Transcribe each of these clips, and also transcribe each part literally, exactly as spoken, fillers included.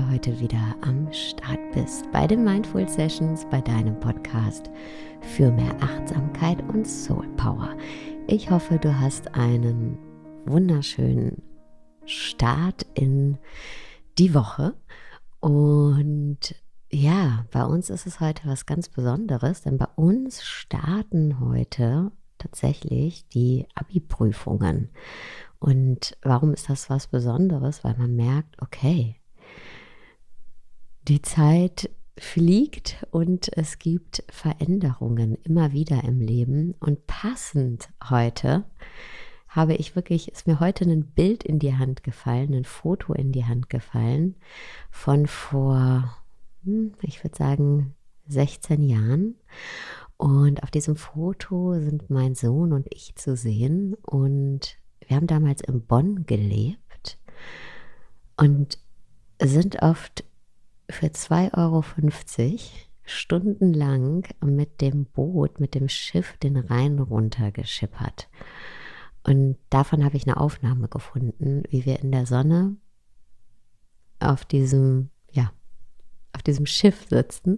du heute wieder am Start bist bei den Mindful Sessions, bei deinem Podcast für mehr Achtsamkeit und Soul Power. Ich hoffe, du hast einen wunderschönen Start in die Woche. Und ja, bei uns ist es heute was ganz Besonderes, denn bei uns starten heute tatsächlich die Abi-Prüfungen. Und warum ist das was Besonderes? Weil man merkt, okay, die Zeit fliegt und es gibt Veränderungen immer wieder im Leben. Und passend heute habe ich wirklich, ist mir heute ein Bild in die Hand gefallen, ein Foto in die Hand gefallen von vor, ich würde sagen, sechzehn Jahren. Und auf diesem Foto sind mein Sohn und ich zu sehen. Und wir haben damals in Bonn gelebt und sind oft für zwei Euro fünfzig stundenlang mit dem Boot, mit dem Schiff den Rhein runter geschippert. Und davon habe ich eine Aufnahme gefunden, wie wir in der Sonne auf diesem, ja, auf diesem Schiff sitzen.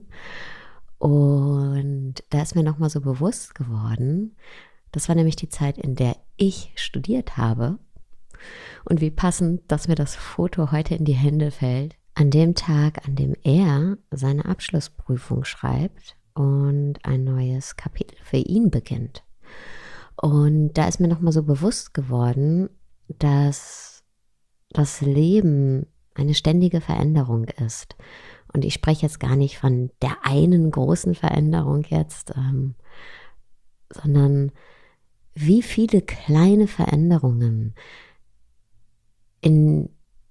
Und da ist mir nochmal so bewusst geworden, das war nämlich die Zeit, in der ich studiert habe. Und wie passend, dass mir das Foto heute in die Hände fällt, an dem Tag, an dem er seine Abschlussprüfung schreibt und ein neues Kapitel für ihn beginnt. Und da ist mir nochmal so bewusst geworden, dass das Leben eine ständige Veränderung ist. Und ich spreche jetzt gar nicht von der einen großen Veränderung jetzt, ähm, sondern wie viele kleine Veränderungen in,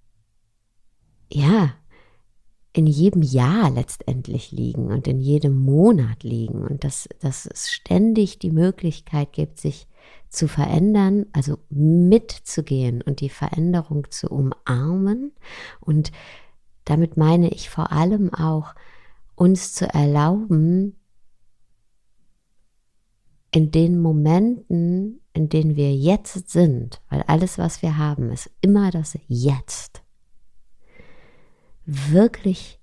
ja, in jedem Jahr letztendlich liegen und in jedem Monat liegen und dass, dass es ständig die Möglichkeit gibt, sich zu verändern, also mitzugehen und die Veränderung zu umarmen. Und damit meine ich vor allem auch, uns zu erlauben, in den Momenten, in denen wir jetzt sind, weil alles, was wir haben, ist immer das Jetzt, wirklich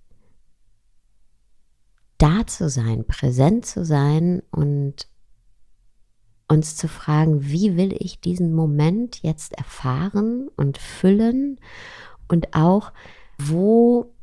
da zu sein, präsent zu sein und uns zu fragen, wie will ich diesen Moment jetzt erfahren und füllen und auch, wo,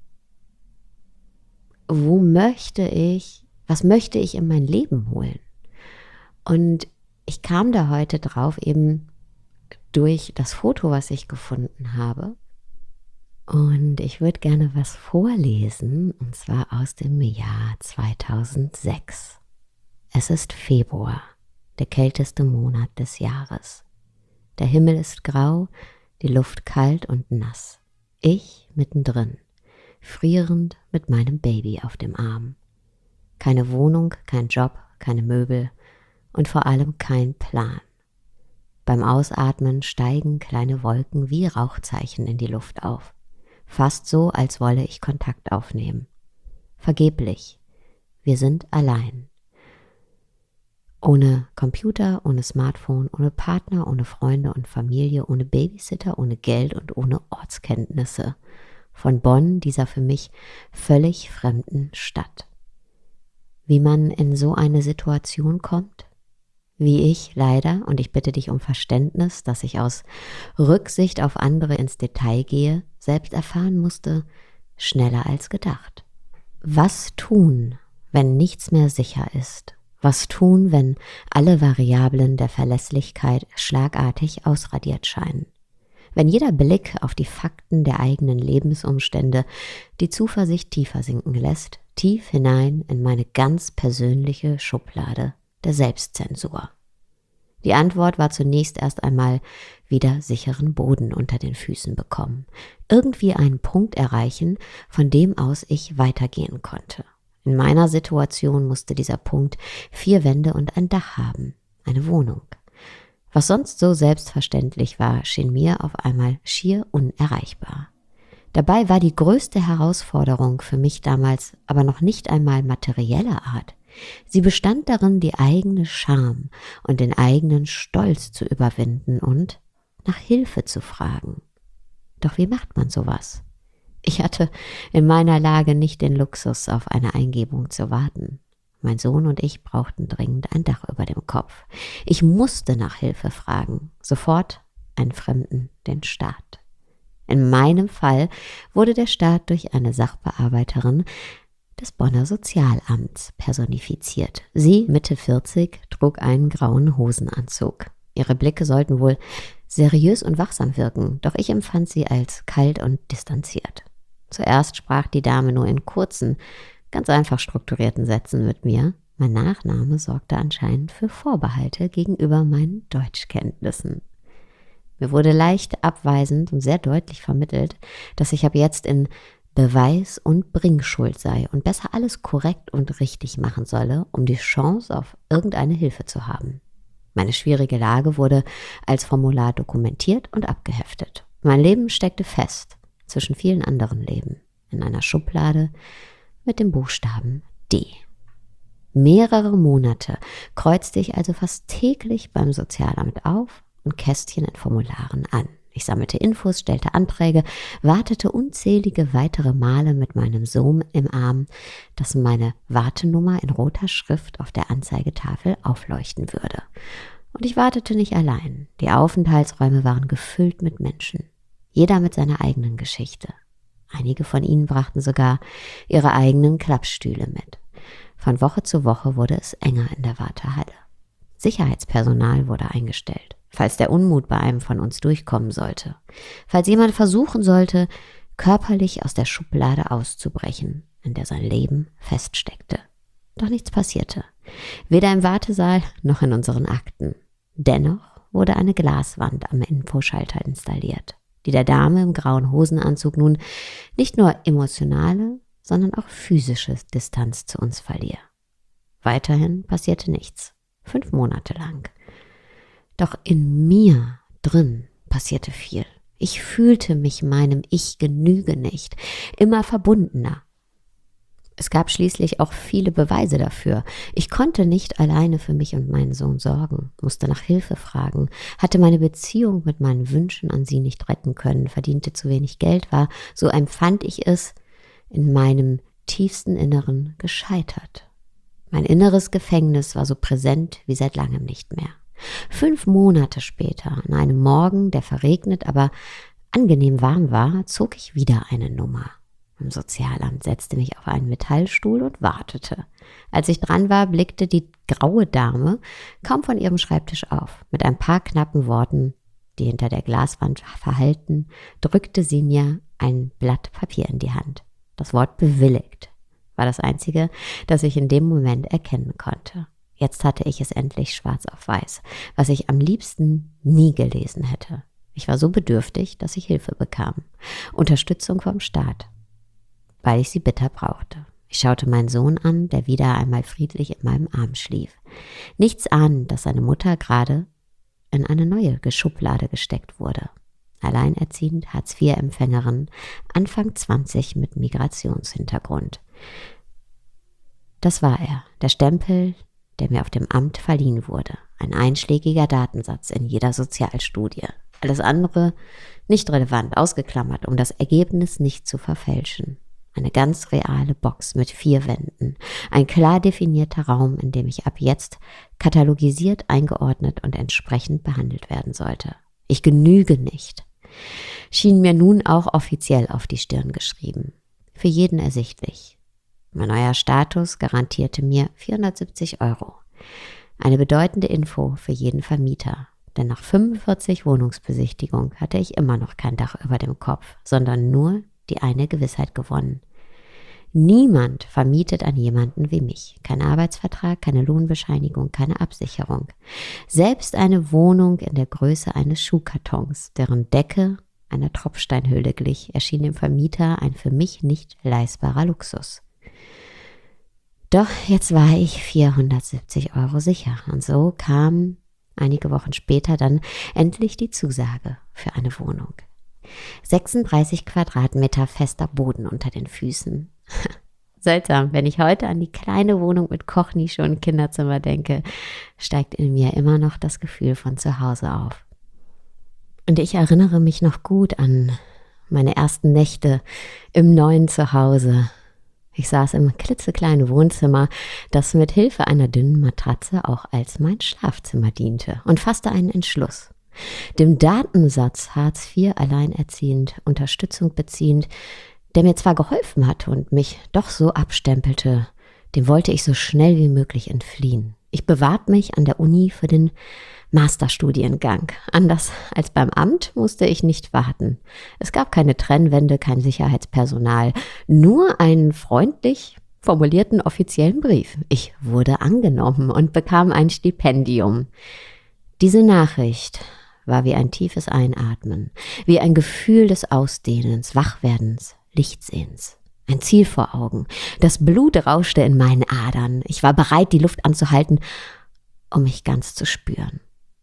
wo möchte ich, was möchte ich in mein Leben holen? Und ich kam da heute drauf, eben durch das Foto, was ich gefunden habe. Und ich würde gerne was vorlesen, und zwar aus dem Jahr zweitausendsechs. Es ist Februar, der kälteste Monat des Jahres. Der Himmel ist grau, die Luft kalt und nass. Ich mittendrin, frierend mit meinem Baby auf dem Arm. Keine Wohnung, kein Job, keine Möbel. Und vor allem kein Plan. Beim Ausatmen steigen kleine Wolken wie Rauchzeichen in die Luft auf. Fast so, als wolle ich Kontakt aufnehmen. Vergeblich. Wir sind allein. Ohne Computer, ohne Smartphone, ohne Partner, ohne Freunde und Familie, ohne Babysitter, ohne Geld und ohne Ortskenntnisse. Von Bonn, dieser für mich völlig fremden Stadt. Wie man in so eine Situation kommt? Wie ich leider, und ich bitte dich um Verständnis, dass ich aus Rücksicht auf andere ins Detail gehe, selbst erfahren musste, schneller als gedacht. Was tun, wenn nichts mehr sicher ist? Was tun, wenn alle Variablen der Verlässlichkeit schlagartig ausradiert scheinen? Wenn jeder Blick auf die Fakten der eigenen Lebensumstände die Zuversicht tiefer sinken lässt, tief hinein in meine ganz persönliche Schublade der Selbstzensur. Die Antwort war zunächst erst einmal wieder sicheren Boden unter den Füßen bekommen. Irgendwie einen Punkt erreichen, von dem aus ich weitergehen konnte. In meiner Situation musste dieser Punkt vier Wände und ein Dach haben, eine Wohnung. Was sonst so selbstverständlich war, schien mir auf einmal schier unerreichbar. Dabei war die größte Herausforderung für mich damals aber noch nicht einmal materieller Art. Sie bestand darin, die eigene Scham und den eigenen Stolz zu überwinden und nach Hilfe zu fragen. Doch wie macht man sowas? Ich hatte in meiner Lage nicht den Luxus, auf eine Eingebung zu warten. Mein Sohn und ich brauchten dringend ein Dach über dem Kopf. Ich musste nach Hilfe fragen, sofort einen Fremden, den Staat. In meinem Fall wurde der Staat durch eine Sachbearbeiterin des Bonner Sozialamts personifiziert. Sie, Mitte vierzig, trug einen grauen Hosenanzug. Ihre Blicke sollten wohl seriös und wachsam wirken, doch ich empfand sie als kalt und distanziert. Zuerst sprach die Dame nur in kurzen, ganz einfach strukturierten Sätzen mit mir. Mein Nachname sorgte anscheinend für Vorbehalte gegenüber meinen Deutschkenntnissen. Mir wurde leicht abweisend und sehr deutlich vermittelt, dass ich ab jetzt in Beweis- und Bringschuld sei und besser alles korrekt und richtig machen solle, um die Chance auf irgendeine Hilfe zu haben. Meine schwierige Lage wurde als Formular dokumentiert und abgeheftet. Mein Leben steckte fest zwischen vielen anderen Leben in einer Schublade mit dem Buchstaben D. Mehrere Monate kreuzte ich also fast täglich beim Sozialamt auf und Kästchen in Formularen an. Ich sammelte Infos, stellte Anträge, wartete unzählige weitere Male mit meinem Sohn im Arm, dass meine Wartenummer in roter Schrift auf der Anzeigetafel aufleuchten würde. Und ich wartete nicht allein. Die Aufenthaltsräume waren gefüllt mit Menschen, jeder mit seiner eigenen Geschichte. Einige von ihnen brachten sogar ihre eigenen Klappstühle mit. Von Woche zu Woche wurde es enger in der Wartehalle. Sicherheitspersonal wurde eingestellt, falls der Unmut bei einem von uns durchkommen sollte. Falls jemand versuchen sollte, körperlich aus der Schublade auszubrechen, in der sein Leben feststeckte. Doch nichts passierte. Weder im Wartesaal noch in unseren Akten. Dennoch wurde eine Glaswand am Infoschalter installiert, die der Dame im grauen Hosenanzug nun nicht nur emotionale, sondern auch physische Distanz zu uns verlieh. Weiterhin passierte nichts. Fünf Monate lang. Doch in mir drin passierte viel. Ich fühlte mich meinem Ich genüge nicht, immer verbundener. Es gab schließlich auch viele Beweise dafür. Ich konnte nicht alleine für mich und meinen Sohn sorgen, musste nach Hilfe fragen, hatte meine Beziehung mit meinen Wünschen an sie nicht retten können, verdiente zu wenig Geld, war, so empfand ich es, in meinem tiefsten Inneren gescheitert. Mein inneres Gefängnis war so präsent wie seit langem nicht mehr. Fünf Monate später, an einem Morgen, der verregnet, aber angenehm warm war, zog ich wieder eine Nummer. Im Sozialamt setzte mich auf einen Metallstuhl und wartete. Als ich dran war, blickte die graue Dame kaum von ihrem Schreibtisch auf. Mit ein paar knappen Worten, die hinter der Glaswand verhallten, drückte sie mir ein Blatt Papier in die Hand. Das Wort bewilligt war das Einzige, das ich in dem Moment erkennen konnte. Jetzt hatte ich es endlich schwarz auf weiß, was ich am liebsten nie gelesen hätte. Ich war so bedürftig, dass ich Hilfe bekam. Unterstützung vom Staat, weil ich sie bitter brauchte. Ich schaute meinen Sohn an, der wieder einmal friedlich in meinem Arm schlief. Nichts ahnend, dass seine Mutter gerade in eine neue Schublade gesteckt wurde. Alleinerziehend, Hartz-vier-Empfängerin, Anfang zwanzig mit Migrationshintergrund. Das war er, der Stempel, der mir auf dem Amt verliehen wurde. Ein einschlägiger Datensatz in jeder Sozialstudie. Alles andere nicht relevant, ausgeklammert, um das Ergebnis nicht zu verfälschen. Eine ganz reale Box mit vier Wänden. Ein klar definierter Raum, in dem ich ab jetzt katalogisiert, eingeordnet und entsprechend behandelt werden sollte. Ich genüge nicht. Schien mir nun auch offiziell auf die Stirn geschrieben. Für jeden ersichtlich. Mein neuer Status garantierte mir vierhundertsiebzig Euro. Eine bedeutende Info für jeden Vermieter. Denn nach fünfundvierzig Wohnungsbesichtigungen hatte ich immer noch kein Dach über dem Kopf, sondern nur die eine Gewissheit gewonnen. Niemand vermietet an jemanden wie mich. Kein Arbeitsvertrag, keine Lohnbescheinigung, keine Absicherung. Selbst eine Wohnung in der Größe eines Schuhkartons, deren Decke einer Tropfsteinhöhle glich, erschien dem Vermieter ein für mich nicht leistbarer Luxus. Doch jetzt war ich vierhundertsiebzig Euro sicher und so kam einige Wochen später dann endlich die Zusage für eine Wohnung. sechsunddreißig Quadratmeter fester Boden unter den Füßen. Seltsam, wenn ich heute an die kleine Wohnung mit Kochnische und Kinderzimmer denke, steigt in mir immer noch das Gefühl von zu Hause auf. Und ich erinnere mich noch gut an meine ersten Nächte im neuen Zuhause. Ich saß im klitzekleinen Wohnzimmer, das mit Hilfe einer dünnen Matratze auch als mein Schlafzimmer diente, und fasste einen Entschluss. Dem Datensatz Hartz vier alleinerziehend, Unterstützung beziehend, der mir zwar geholfen hatte und mich doch so abstempelte, dem wollte ich so schnell wie möglich entfliehen. Ich bewarb mich an der Uni für den Masterstudiengang. Anders als beim Amt musste ich nicht warten. Es gab keine Trennwände, kein Sicherheitspersonal, nur einen freundlich formulierten offiziellen Brief. Ich wurde angenommen und bekam ein Stipendium. Diese Nachricht war wie ein tiefes Einatmen, wie ein Gefühl des Ausdehnens, Wachwerdens, Lichtsehens. Ein Ziel vor Augen. Das Blut rauschte in meinen Adern. Ich war bereit, die Luft anzuhalten, um mich ganz zu spüren.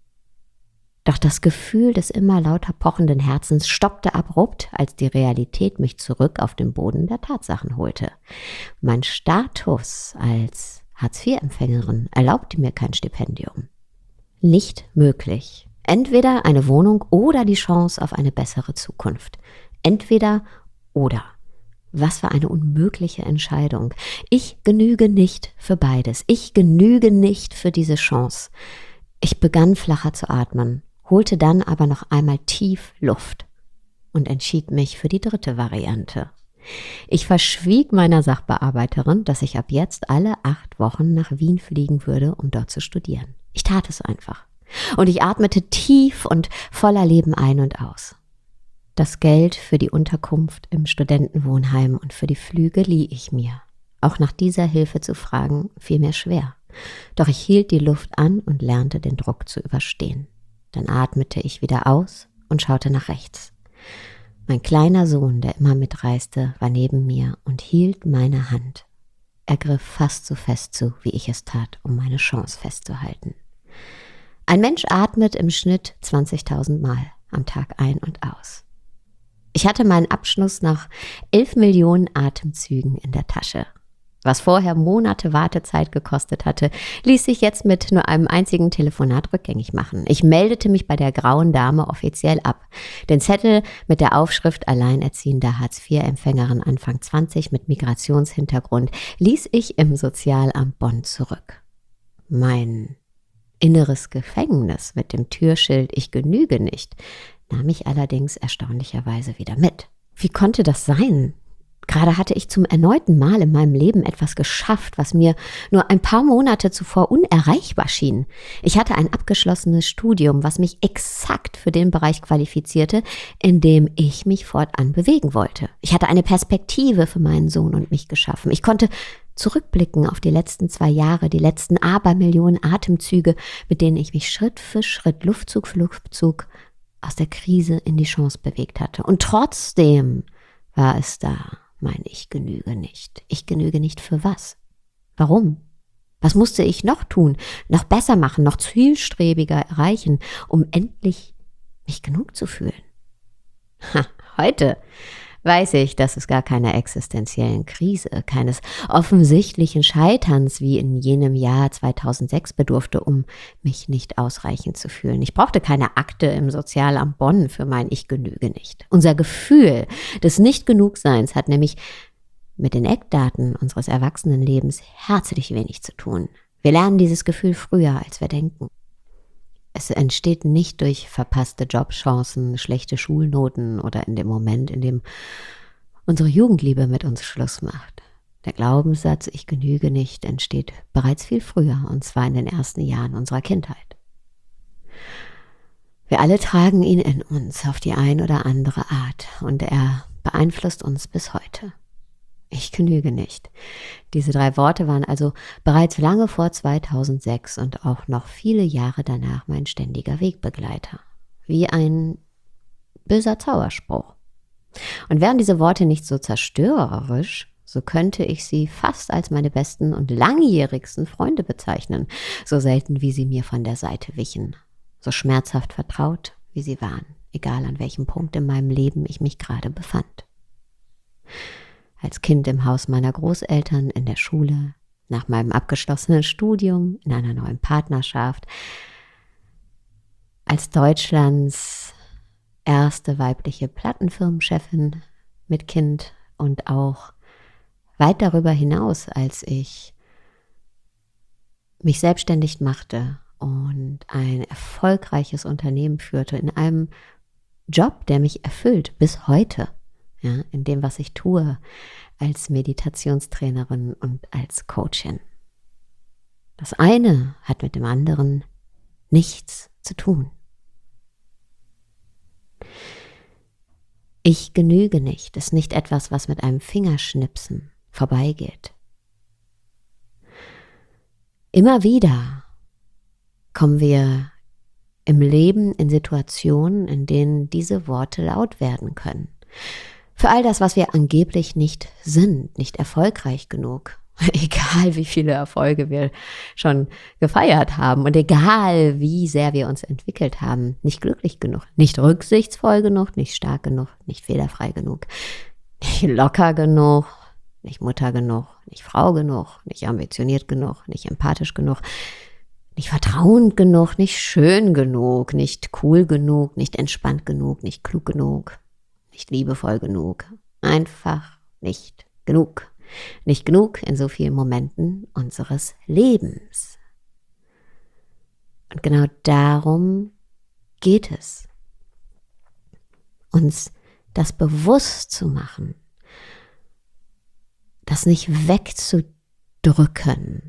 Doch das Gefühl des immer lauter pochenden Herzens stoppte abrupt, als die Realität mich zurück auf den Boden der Tatsachen holte. Mein Status als Hartz vier Empfängerin erlaubte mir kein Stipendium. Nicht möglich. Entweder eine Wohnung oder die Chance auf eine bessere Zukunft. Entweder oder. Was für eine unmögliche Entscheidung. Ich genüge nicht für beides. Ich genüge nicht für diese Chance. Ich begann flacher zu atmen, holte dann aber noch einmal tief Luft und entschied mich für die dritte Variante. Ich verschwieg meiner Sachbearbeiterin, dass ich ab jetzt alle acht Wochen nach Wien fliegen würde, um dort zu studieren. Ich tat es einfach. Und ich atmete tief und voller Leben ein und aus. Das Geld für die Unterkunft im Studentenwohnheim und für die Flüge lieh ich mir. Auch nach dieser Hilfe zu fragen, fiel mir schwer. Doch ich hielt die Luft an und lernte den Druck zu überstehen. Dann atmete ich wieder aus und schaute nach rechts. Mein kleiner Sohn, der immer mitreiste, war neben mir und hielt meine Hand. Er griff fast so fest zu, wie ich es tat, um meine Chance festzuhalten. Ein Mensch atmet im Schnitt zwanzigtausend Mal am Tag ein und aus. Ich hatte meinen Abschluss nach elf Millionen Atemzügen in der Tasche. Was vorher Monate Wartezeit gekostet hatte, ließ sich jetzt mit nur einem einzigen Telefonat rückgängig machen. Ich meldete mich bei der grauen Dame offiziell ab. Den Zettel mit der Aufschrift alleinerziehender Hartz vier Empfängerin Anfang zwanzig mit Migrationshintergrund ließ ich im Sozialamt Bonn zurück. Mein inneres Gefängnis mit dem Türschild „Ich genüge nicht" nahm ich allerdings erstaunlicherweise wieder mit. Wie konnte das sein? Gerade hatte ich zum erneuten Mal in meinem Leben etwas geschafft, was mir nur ein paar Monate zuvor unerreichbar schien. Ich hatte ein abgeschlossenes Studium, was mich exakt für den Bereich qualifizierte, in dem ich mich fortan bewegen wollte. Ich hatte eine Perspektive für meinen Sohn und mich geschaffen. Ich konnte zurückblicken auf die letzten zwei Jahre, die letzten Abermillionen Atemzüge, mit denen ich mich Schritt für Schritt, Luftzug für Luftzug aus der Krise in die Chance bewegt hatte. Und trotzdem war es da, mein Ich genüge nicht. Ich genüge nicht für was? Warum? Was musste ich noch tun, noch besser machen, noch zielstrebiger erreichen, um endlich mich genug zu fühlen? Ha, heute weiß ich, dass es gar keiner existenziellen Krise, keines offensichtlichen Scheiterns wie in jenem Jahr zweitausendsechs bedurfte, um mich nicht ausreichend zu fühlen. Ich brauchte keine Akte im Sozialamt Bonn für mein Ich genüge nicht. Unser Gefühl des Nicht-Genugseins hat nämlich mit den Eckdaten unseres Erwachsenenlebens herzlich wenig zu tun. Wir lernen dieses Gefühl früher, als wir denken. Es entsteht nicht durch verpasste Jobchancen, schlechte Schulnoten oder in dem Moment, in dem unsere Jugendliebe mit uns Schluss macht. Der Glaubenssatz, ich genüge nicht, entsteht bereits viel früher, und zwar in den ersten Jahren unserer Kindheit. Wir alle tragen ihn in uns auf die ein oder andere Art, und er beeinflusst uns bis heute. Ich genüge nicht. Diese drei Worte waren also bereits lange vor zweitausendsechs und auch noch viele Jahre danach mein ständiger Wegbegleiter. Wie ein böser Zauberspruch. Und wären diese Worte nicht so zerstörerisch, so könnte ich sie fast als meine besten und langjährigsten Freunde bezeichnen, so selten wie sie mir von der Seite wichen, so schmerzhaft vertraut, wie sie waren, egal an welchem Punkt in meinem Leben ich mich gerade befand. Als Kind im Haus meiner Großeltern, in der Schule, nach meinem abgeschlossenen Studium, in einer neuen Partnerschaft, als Deutschlands erste weibliche Plattenfirmenchefin mit Kind und auch weit darüber hinaus, als ich mich selbstständig machte und ein erfolgreiches Unternehmen führte in einem Job, der mich erfüllt bis heute, ja, in dem, was ich tue als Meditationstrainerin und als Coachin. Das eine hat mit dem anderen nichts zu tun. Ich genüge nicht, ist nicht etwas, was mit einem Fingerschnipsen vorbeigeht. Immer wieder kommen wir im Leben in Situationen, in denen diese Worte laut werden können. Für all das, was wir angeblich nicht sind, nicht erfolgreich genug. Egal wie viele Erfolge wir schon gefeiert haben und egal wie sehr wir uns entwickelt haben, nicht glücklich genug, nicht rücksichtsvoll genug, nicht stark genug, nicht fehlerfrei genug, nicht locker genug, nicht Mutter genug, nicht Frau genug, nicht ambitioniert genug, nicht empathisch genug, nicht vertrauend genug, nicht schön genug, nicht cool genug, nicht entspannt genug, nicht klug genug, nicht liebevoll genug, einfach nicht genug. Nicht genug in so vielen Momenten unseres Lebens. Und genau darum geht es, uns das bewusst zu machen, das nicht wegzudrücken,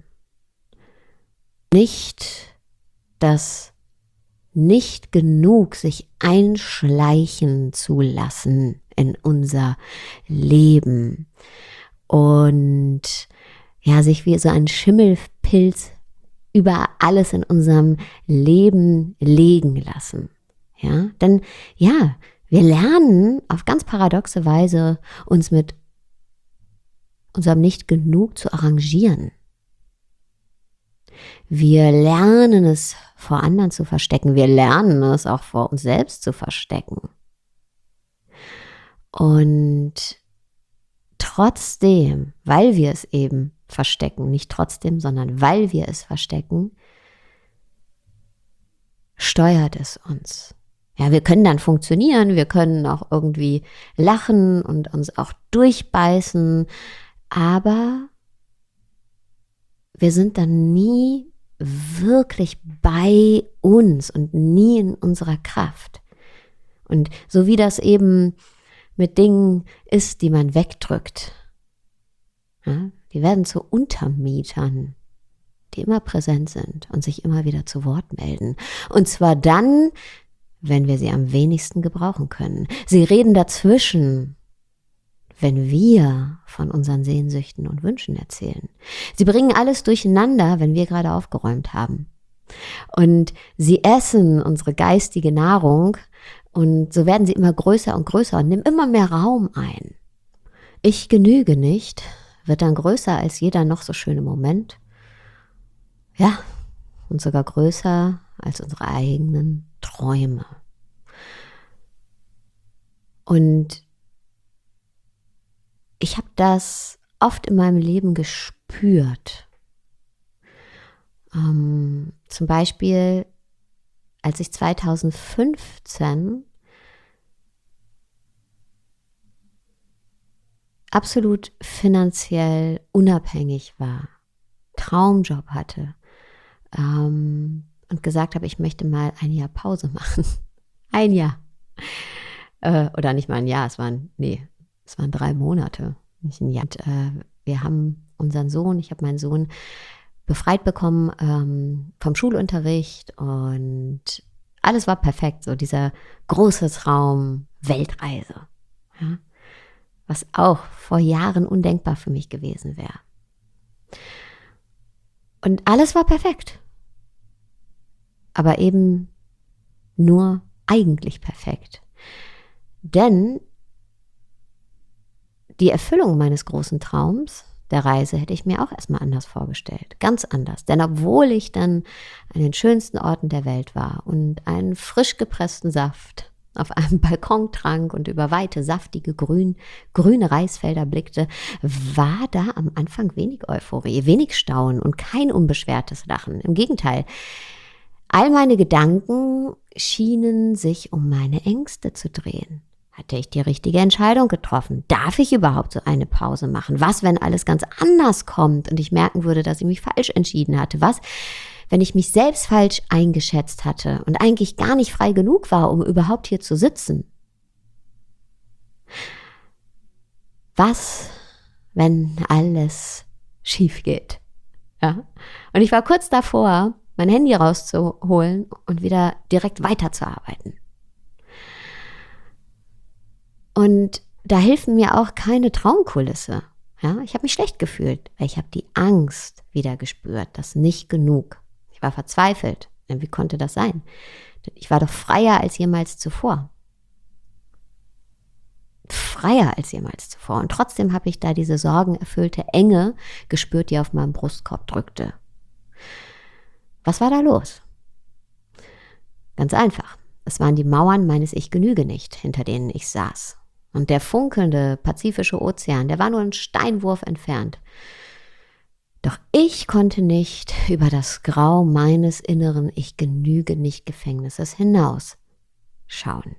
nicht das nicht genug sich einschleichen zu lassen in unser Leben und ja, sich wie so ein Schimmelpilz über alles in unserem Leben legen lassen. Ja, denn ja, wir lernen auf ganz paradoxe Weise, uns mit unserem Nicht-Genug zu arrangieren. Wir lernen es vor anderen zu verstecken. Wir lernen es auch vor uns selbst zu verstecken. Und trotzdem, weil wir es eben verstecken, nicht trotzdem, sondern weil wir es verstecken, steuert es uns. Ja, wir können dann funktionieren, wir können auch irgendwie lachen und uns auch durchbeißen, aber wir sind dann nie wirklich bei uns und nie in unserer Kraft. Und so wie das eben mit Dingen ist, die man wegdrückt, ja, die werden zu Untermietern, die immer präsent sind und sich immer wieder zu Wort melden. Und zwar dann, wenn wir sie am wenigsten gebrauchen können. Sie reden dazwischen, wenn wir von unseren Sehnsüchten und Wünschen erzählen. Sie bringen alles durcheinander, wenn wir gerade aufgeräumt haben. Und sie essen unsere geistige Nahrung und so werden sie immer größer und größer und nehmen immer mehr Raum ein. Ich genüge nicht, wird dann größer als jeder noch so schöne Moment. Ja, und sogar größer als unsere eigenen Träume. Und ich habe das oft in meinem Leben gespürt. Ähm, zum Beispiel, als ich zweitausendfünfzehn absolut finanziell unabhängig war, Traumjob hatte ähm, und gesagt habe, ich möchte mal ein Jahr Pause machen. Ein Jahr. Äh, oder nicht mal ein Jahr, es waren, nee, es waren drei Monate, nicht ein Jahr. Und, äh, wir haben unseren Sohn, ich habe meinen Sohn befreit bekommen ähm, vom Schulunterricht und alles war perfekt, so dieser große Traum Weltreise, ja, was auch vor Jahren undenkbar für mich gewesen wäre. Und alles war perfekt, aber eben nur eigentlich perfekt, denn die Erfüllung meines großen Traums, der Reise, hätte ich mir auch erstmal anders vorgestellt. Ganz anders. Denn obwohl ich dann an den schönsten Orten der Welt war und einen frisch gepressten Saft auf einem Balkon trank und über weite, saftige, grün, grüne Reisfelder blickte, war da am Anfang wenig Euphorie, wenig Staunen und kein unbeschwertes Lachen. Im Gegenteil, All meine Gedanken schienen sich um meine Ängste zu drehen. Hatte ich die richtige Entscheidung getroffen? Darf ich überhaupt so eine Pause machen? Was, wenn alles ganz anders kommt und ich merken würde, dass ich mich falsch entschieden hatte? Was, wenn ich mich selbst falsch eingeschätzt hatte und eigentlich gar nicht frei genug war, um überhaupt hier zu sitzen? Was, wenn alles schief geht? Ja? Und ich war kurz davor, mein Handy rauszuholen und wieder direkt weiterzuarbeiten. Und da hilft mir auch keine Traumkulisse. Ja, ich habe mich schlecht gefühlt, weil ich habe die Angst wieder gespürt, das nicht genug. Ich war verzweifelt. Denn wie konnte das sein? Ich war doch freier als jemals zuvor. Freier als jemals zuvor. Und trotzdem habe ich da diese sorgenerfüllte Enge gespürt, die auf meinem Brustkorb drückte. Was war da los? Ganz einfach. Es waren die Mauern meines Ich genüge nicht, hinter denen ich saß. Und der funkelnde Pazifische Ozean, der war nur einen Steinwurf entfernt. Doch ich konnte nicht über das Grau meines inneren Ich genüge nicht Gefängnisses hinaus schauen.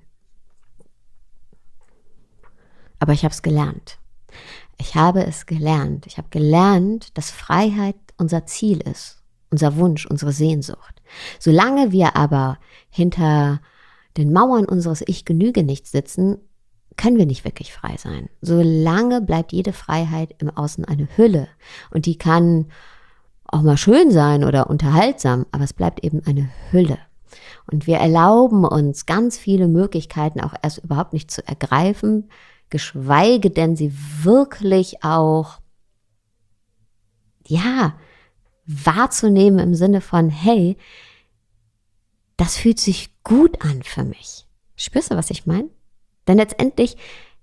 Aber ich habe es gelernt. Ich habe es gelernt. Ich habe gelernt, dass Freiheit unser Ziel ist, unser Wunsch, unsere Sehnsucht. Solange wir aber hinter den Mauern unseres Ich genüge nicht sitzen, können wir nicht wirklich frei sein. Solange bleibt jede Freiheit im Außen eine Hülle. Und die kann auch mal schön sein oder unterhaltsam, aber es bleibt eben eine Hülle. Und wir erlauben uns ganz viele Möglichkeiten auch erst überhaupt nicht zu ergreifen, geschweige denn sie wirklich auch, ja, wahrzunehmen im Sinne von, hey, das fühlt sich gut an für mich. Spürst du, was ich meine? Denn letztendlich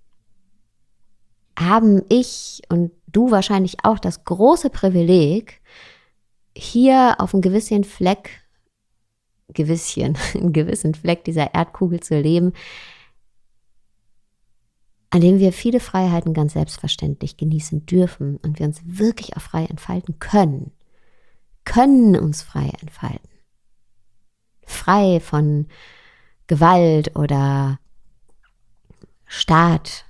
haben ich und du wahrscheinlich auch das große Privileg, hier auf einem gewissen Fleck, gewisschen, einen gewissen Fleck dieser Erdkugel zu leben, an dem wir viele Freiheiten ganz selbstverständlich genießen dürfen und wir uns wirklich auch frei entfalten können. Können uns frei entfalten. Frei von Gewalt oder Staat.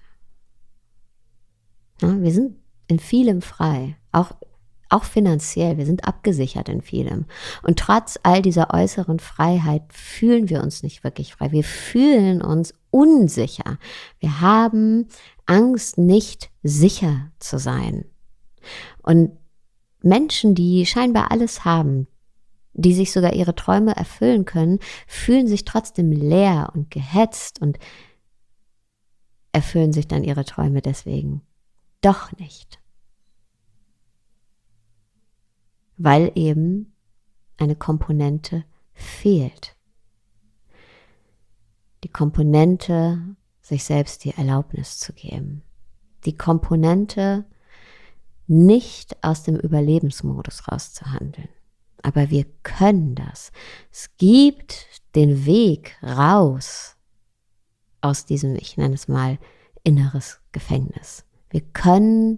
Ja, wir sind in vielem frei, auch, auch finanziell, wir sind abgesichert in vielem. Und trotz all dieser äußeren Freiheit fühlen wir uns nicht wirklich frei. Wir fühlen uns unsicher. Wir haben Angst, nicht sicher zu sein. Und Menschen, die scheinbar alles haben, die sich sogar ihre Träume erfüllen können, fühlen sich trotzdem leer und gehetzt und erfüllen sich dann ihre Träume deswegen doch nicht. Weil eben eine Komponente fehlt. Die Komponente, sich selbst die Erlaubnis zu geben. Die Komponente, nicht aus dem Überlebensmodus rauszuhandeln. Aber wir können das. Es gibt den Weg raus aus diesem, ich nenne es mal, inneres Gefängnis. Wir können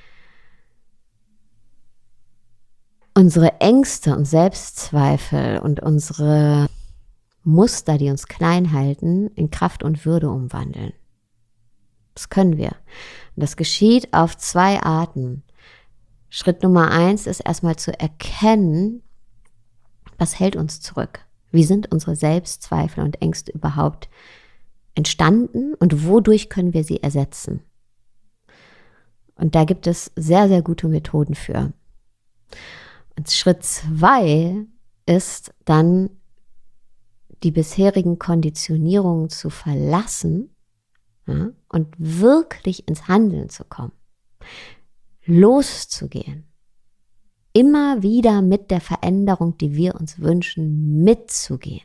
unsere Ängste und Selbstzweifel und unsere Muster, die uns klein halten, in Kraft und Würde umwandeln. Das können wir. Und das geschieht auf zwei Arten. Schritt Nummer eins ist erstmal zu erkennen, was hält uns zurück? Wie sind unsere Selbstzweifel und Ängste überhaupt entstanden und wodurch können wir sie ersetzen? Und da gibt es sehr, sehr gute Methoden für. Und Schritt zwei ist dann, die bisherigen Konditionierungen zu verlassen, ja, und wirklich ins Handeln zu kommen. Loszugehen. Immer wieder mit der Veränderung, die wir uns wünschen, mitzugehen.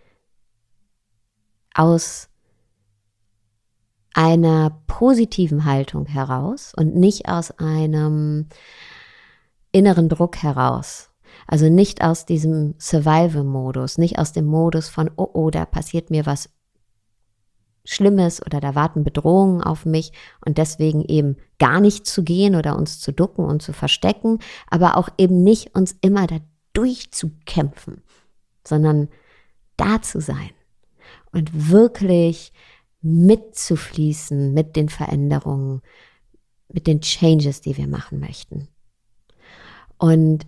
Aus einer positiven Haltung heraus und nicht aus einem inneren Druck heraus. Also nicht aus diesem Survival-Modus, nicht aus dem Modus von, oh, oh, da passiert mir was Schlimmes oder da warten Bedrohungen auf mich und deswegen eben gar nicht zu gehen oder uns zu ducken und zu verstecken, aber auch eben nicht uns immer da durchzukämpfen, sondern da zu sein und wirklich mitzufließen mit den Veränderungen, mit den Changes, die wir machen möchten. Und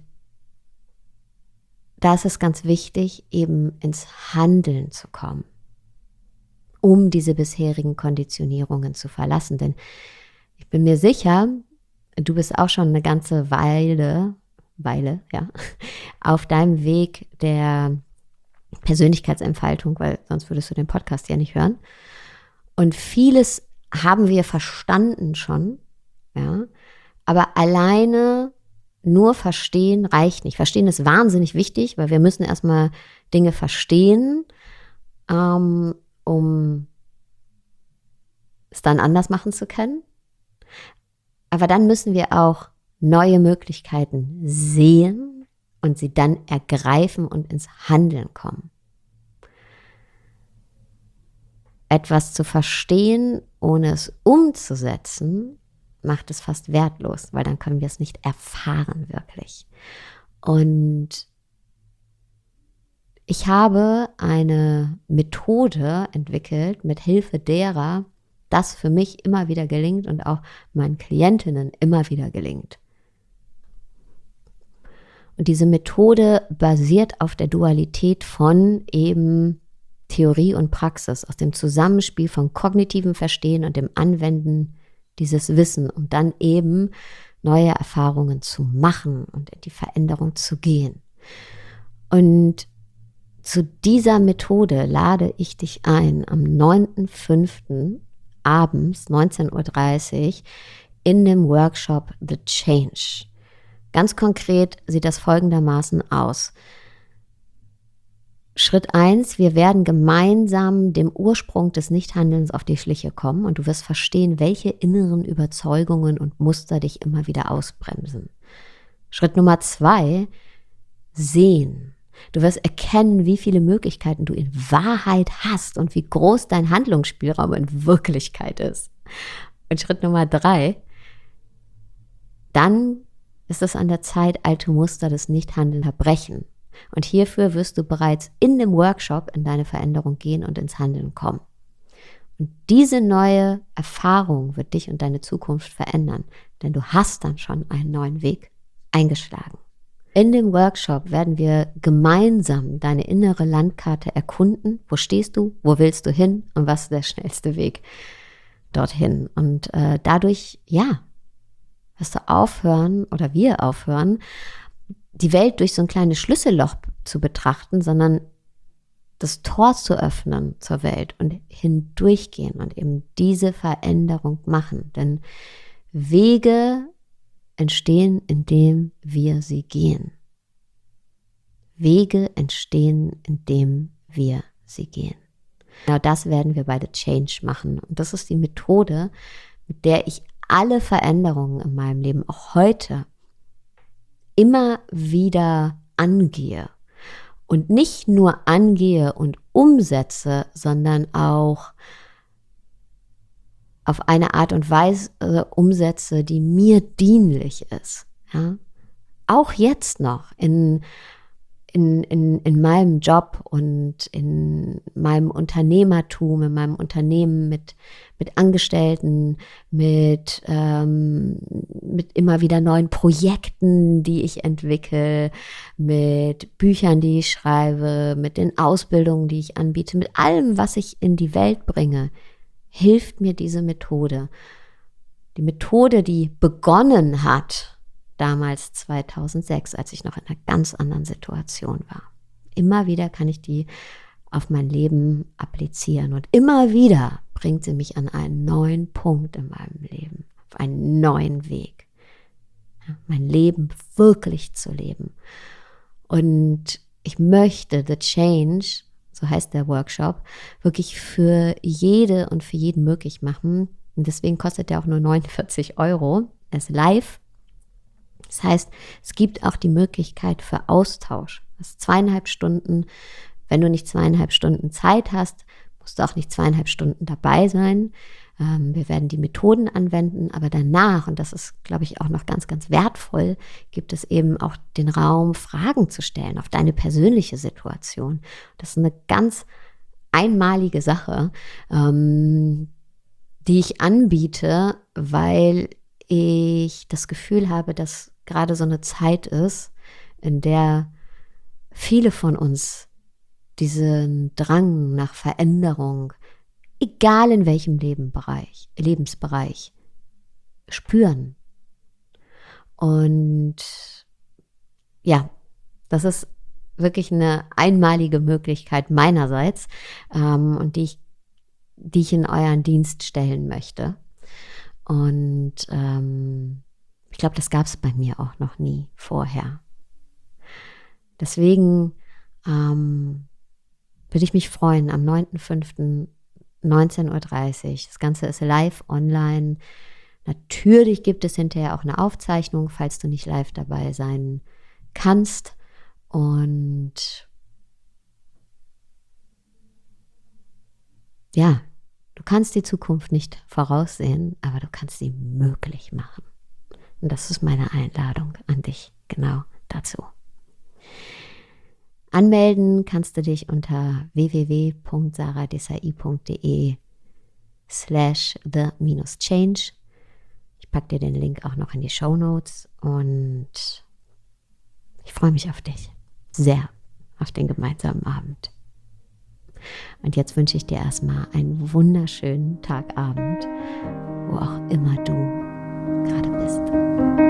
da ist es ganz wichtig, eben ins Handeln zu kommen, um diese bisherigen Konditionierungen zu verlassen. Denn ich bin mir sicher, du bist auch schon eine ganze Weile, Weile, ja, auf deinem Weg der Persönlichkeitsentfaltung, weil sonst würdest du den Podcast ja nicht hören. Und vieles haben wir verstanden schon, ja, aber alleine nur verstehen reicht nicht. Verstehen ist wahnsinnig wichtig, weil wir müssen erstmal Dinge verstehen, ähm, um es dann anders machen zu können. Aber dann müssen wir auch neue Möglichkeiten sehen und sie dann ergreifen und ins Handeln kommen. Etwas zu verstehen, ohne es umzusetzen, macht es fast wertlos, weil dann können wir es nicht erfahren wirklich. Und ich habe eine Methode entwickelt, mit Hilfe derer das für mich immer wieder gelingt und auch meinen Klientinnen immer wieder gelingt. Und diese Methode basiert auf der Dualität von eben Theorie und Praxis, aus dem Zusammenspiel von kognitivem Verstehen und dem Anwenden dieses Wissen, um dann eben neue Erfahrungen zu machen und in die Veränderung zu gehen. Und zu dieser Methode lade ich dich ein, am neunten fünften abends neunzehn Uhr dreißig in dem Workshop The Change. Ganz konkret sieht das folgendermaßen aus. Schritt eins, wir werden gemeinsam dem Ursprung des Nichthandelns auf die Schliche kommen und du wirst verstehen, welche inneren Überzeugungen und Muster dich immer wieder ausbremsen. Schritt Nummer zwei, sehen. Du wirst erkennen, wie viele Möglichkeiten du in Wahrheit hast und wie groß dein Handlungsspielraum in Wirklichkeit ist. Und Schritt Nummer drei, dann ist es an der Zeit, alte Muster des Nichthandelns zerbrechen. Und hierfür wirst du bereits in dem Workshop in deine Veränderung gehen und ins Handeln kommen. Und diese neue Erfahrung wird dich und deine Zukunft verändern, denn du hast dann schon einen neuen Weg eingeschlagen. In dem Workshop werden wir gemeinsam deine innere Landkarte erkunden. Wo stehst du? Wo willst du hin? Und was ist der schnellste Weg dorthin? Und äh, dadurch, ja, wirst du aufhören oder wir aufhören, die Welt durch so ein kleines Schlüsselloch zu betrachten, sondern das Tor zu öffnen zur Welt und hindurchgehen und eben diese Veränderung machen. Denn Wege entstehen, indem wir sie gehen. Wege entstehen, indem wir sie gehen. Genau das werden wir bei The Change machen. Und das ist die Methode, mit der ich alle Veränderungen in meinem Leben, auch heute, immer wieder angehe. Und nicht nur angehe und umsetze, sondern auch auf eine Art und Weise umsetze, die mir dienlich ist. Ja? Auch jetzt noch in, in, in, in meinem Job und in meinem Unternehmertum, in meinem Unternehmen mit, mit Angestellten, mit, ähm, mit immer wieder neuen Projekten, die ich entwickle, mit Büchern, die ich schreibe, mit den Ausbildungen, die ich anbiete, mit allem, was ich in die Welt bringe, hilft mir diese Methode. Die Methode, die begonnen hat, damals zweitausendsechs, als ich noch in einer ganz anderen Situation war. Immer wieder kann ich die auf mein Leben applizieren und immer wieder bringt sie mich an einen neuen Punkt in meinem Leben, auf einen neuen Weg. Ja, mein Leben wirklich zu leben. Und ich möchte The Change, so heißt der Workshop, wirklich für jede und für jeden möglich machen. Und deswegen kostet der auch nur neunundvierzig Euro. Er ist live. Das heißt, es gibt auch die Möglichkeit für Austausch. Das ist zweieinhalb Stunden. Wenn du nicht zweieinhalb Stunden Zeit hast, musst du auch nicht zweieinhalb Stunden dabei sein. Ähm, wir werden die Methoden anwenden, aber danach, und das ist, glaube ich, auch noch ganz, ganz wertvoll, gibt es eben auch den Raum, Fragen zu stellen auf deine persönliche Situation. Das ist eine ganz einmalige Sache, ähm, die ich anbiete, weil ich das Gefühl habe, dass gerade so eine Zeit ist, in der viele von uns diesen Drang nach Veränderung, egal in welchem Lebenbereich, Lebensbereich, spüren. Und ja, das ist wirklich eine einmalige Möglichkeit meinerseits, ähm, und die ich, die ich in euren Dienst stellen möchte. Und ähm, ich glaube, das gab es bei mir auch noch nie vorher. Deswegen ähm, würde ich mich freuen, am neunten fünften neunzehn Uhr dreißig. Das Ganze ist live online. Natürlich gibt es hinterher auch eine Aufzeichnung, falls du nicht live dabei sein kannst. Und ja, du kannst die Zukunft nicht voraussehen, aber du kannst sie möglich machen. Und das ist meine Einladung an dich, genau dazu. Anmelden kannst du dich unter w w w punkt sarah desai punkt de slash the minus change. Ich packe dir den Link auch noch in die Shownotes und ich freue mich auf dich. Sehr auf den gemeinsamen Abend. Und jetzt wünsche ich dir erstmal einen wunderschönen Tagabend, wo auch immer du gerade bist.